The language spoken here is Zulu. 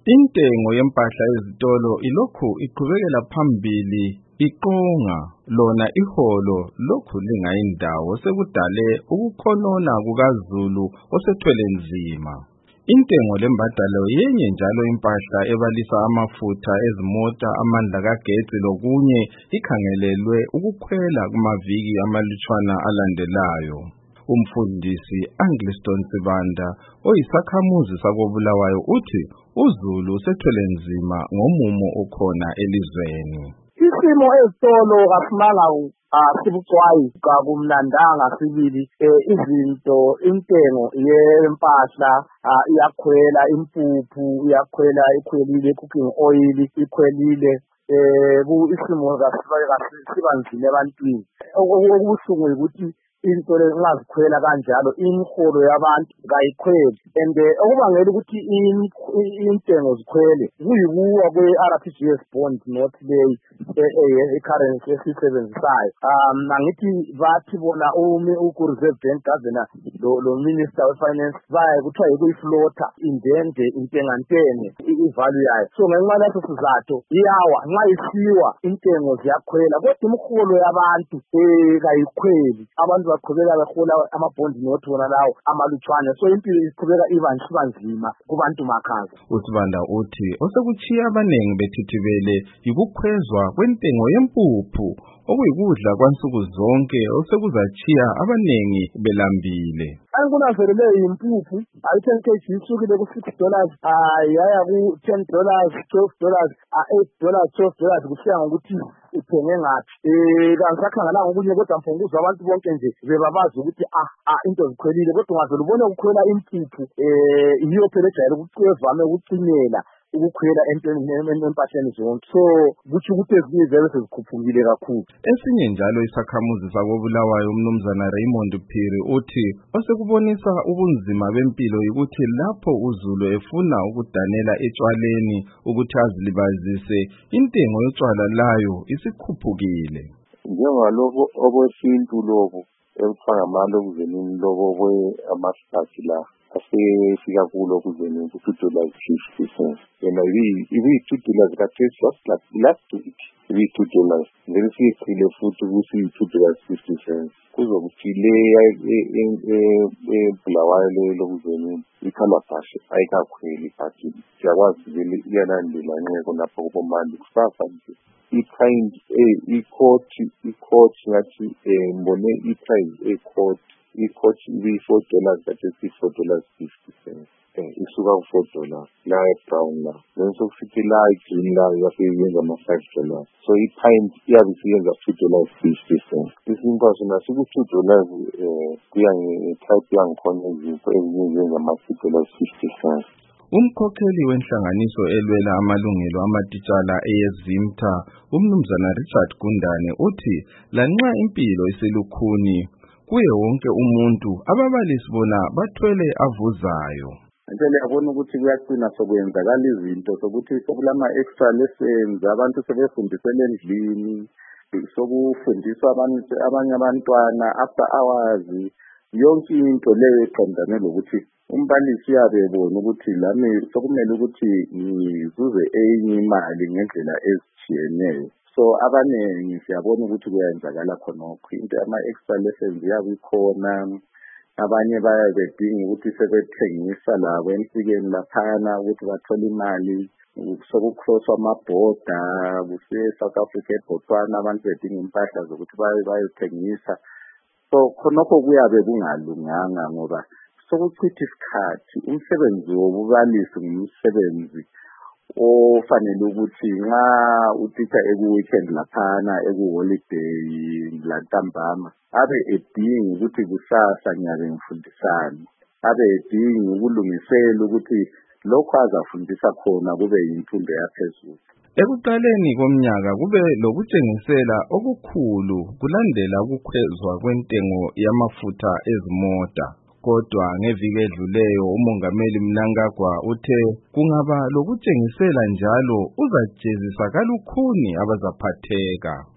Intengo yempahla ezitolo ilokhu iqhubekela phambili iqonga lona iholo lokhu lingayindawo sekudale ukukhonona kukaZulu osethwele nzima. Intengo lembadalo yenye njalo impahla ebalisa amafutha ezimota, amandla kagetsi lokunye ikhangelelwe ukukhwela kumaviki amalutshwana alandelayo. Umfundisi Angliston Sibanda oyisakhamuzi sakoBulawayo uthi uZulu sethwele nzima ngomumo okhona elizweni. Isimo ezitolo kasimanga sibucwayi kakumnandanga sibili izinto intengo yempahla iyakhwela, impuphu iyakhwela, ikhwelile, cooking oil ikhwelile, isimo sibanzima ebantwini. Okubuhlungu ukuthi into lezingazikhwela kanjalo imiholo yabantu kayikhweli, and okubangela ukuthi intengo zikhwele kuyikuwa kwe-RTGS bond note leyi currency esisebenzisayo. Angithi bathi bona ku-Reserve Bank Governor lo Minister we Finance baye kuthiwa yikuyiflota indende intengantenge i-value yayo. So ngenxa yaleso sizathu iyawa, nxa isiwa intengo ziyakhwela kodwa imiholo yabantu kayikhweli. Abantu baqhubeka behola amabhondi note wona lawo amalutshwane, so impilo iqhubeka iba nzima kubantu makhaza. uSibanda uthi osekuchiya abanengi bethithibele yikukhwezwa kwentengo yempuphu okuyikudla kwansuku zonke osekuzachiya abanengi belambile. Angikunanzelele impuphu ayi-10 kg isukile ku$6 yaya ku$10, $12, $8, $12 kusiya ngokuthi uthenge ngaphi. Kangisakhangelanga okunye kodwa mfunguzwa abantu bonke nje bebabazi ukuthi into zikhwelile, kodwa ungavele ubone ukukhwela impuphu yiyo phela ejayele evame ukucinyela ukukhwela empahleni zonke. So kutsho ukuthi ezinye vele sezikhuphukile kakhulu. Esinye njalo isakhamuzi sakoBulawayo umnumzana Raymond Phiri uthi osekubonisa ubunzima bempilo ukuthi lapho uZulu efuna ukudanela etshwaleni ukuthi azilibazise, intengo yotshwala layo isikhuphukile. Njengalokho obwesintu lobo ekufaka amalo okuzenini lobo amahlathi la asefika kulo kuzenini $2.50. And $2 kathesi just like last week $2. Then siyechile futhi ukuthi $2.50. Kuzokuthi le eBulawayo le lokuzenini ikhalaphashe ayikakhweli phathi siyakwazi vele iyalandela ngeke lapho kubomali kusasa nje. I-kind i-court ngathi mbone i-price i-court ibi$4 kathesi $4.50. Isuka ku$4 la brown la then sokusithi la green la yaseyenza $5. So i-pint iyabe siyenza $2.50. Isimpa sona siku$2 kuya nge-type yangikhona izinto eziyenza $2.50. Umkhokheli wenhlanganiso elwela amalungelo amatitshala eyeZimta umnumzana Richard Gundane uthi lanxa impilo iselukhuni kuye wonke umuntu ababalisi bona bathwele avuzayo. Ngempela yabona ukuthi kuyaqina sokwenzakala izinto sokuthi sokulama extra lessons, abantu sebefundisela endlini, sokufundiswa abanye abantwana after hours, yonke into leyo eqondane lokuthi umbalisi uyabe ebona ukuthi lami sokumele ukuthi ngizuze enye imali ngendlela ezitshiyeneyo. So abanengi siyabona ukuthi kuyenzakala khonokho into ama-extra lessons yabe ikhona. Abanye bayabe bedinga ukuthi sebethengisa labo emsikeni laphana ukuthi bathole imali, sokucrosswa amabhoda kusiye eSouth Africa eBotswana abantu bedinga impahla zokuthi bayethengisa. So khonokho kuyabe kungalunganga ngoba sokuchitha isikhathi. Umsebenzi wobubalisi ngumsebenzi ofanele ukuthi nxa utitsha eku-weekend laphana eku-holiday lantambama abe edinga ukuthi kusasa ngiyabe ngifundisani, abe edinga ukulungisela ukuthi lokho azafundisa khona kube yimfundo yaphezulu. Ekuqaleni komnyaka kube lokutshengisela okukhulu kulandela ukukhwezwa kwentengo yamafutha ezimota. Kodwa ngeviki edluleyo uMongameli Mnangagwa uthe kungaba lokutshengisela njalo uzajezisa kalukhuni abazaphatheka.